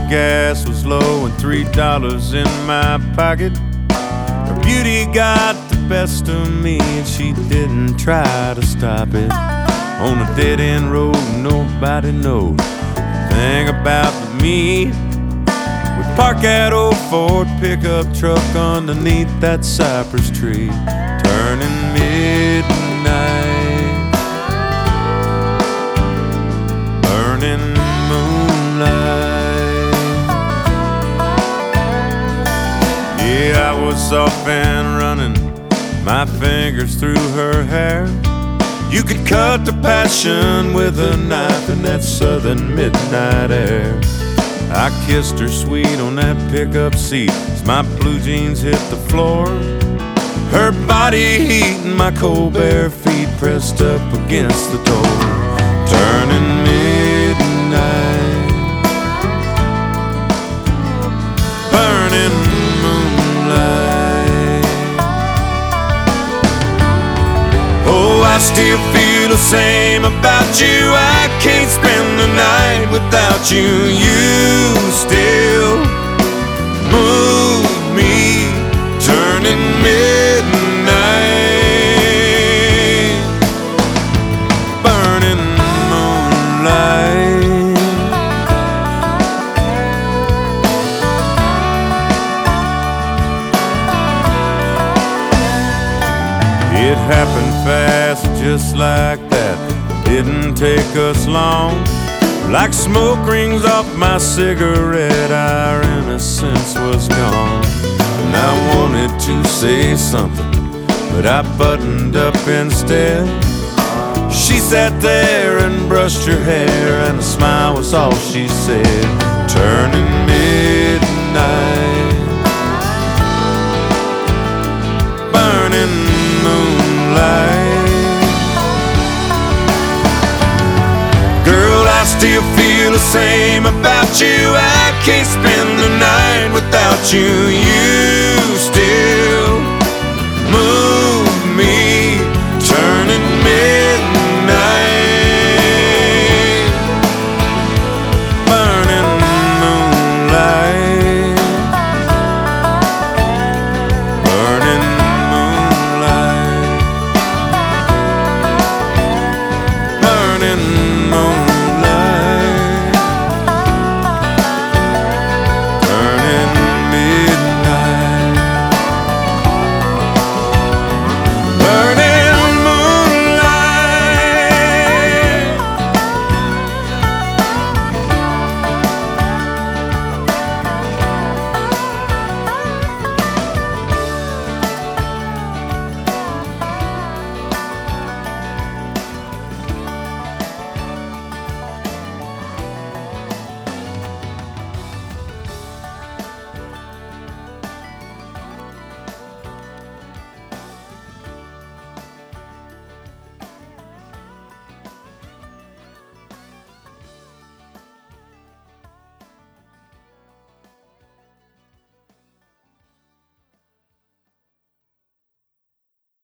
gas was low and $3 in my pocket. Her beauty got the best of me and she didn't try to stop it. On a dead-end road, nobody knows a thing about me. We park that old Ford pickup truck underneath that cypress tree, turning midnight, burning moonlight. Yeah, I was off and running, my fingers through her hair. You could cut the passion with a knife in that southern midnight air. I kissed her sweet on that pickup seat as my blue jeans hit the floor. Her body heat and my cold bare feet pressed up against the door, turning midnight, burning moonlight. Oh, I still feel the same about you. I can't spend the night without you. You still move me, turning midnight, burning moonlight. It happened fast, just like that. Didn't take us long. Like smoke rings off my cigarette, our innocence was gone. And I wanted to say something, but I buttoned up instead. She sat there and brushed her hair, and a smile was all she said, turning midnight, burning moonlight. I still feel the same about you. I can't spend the night without you.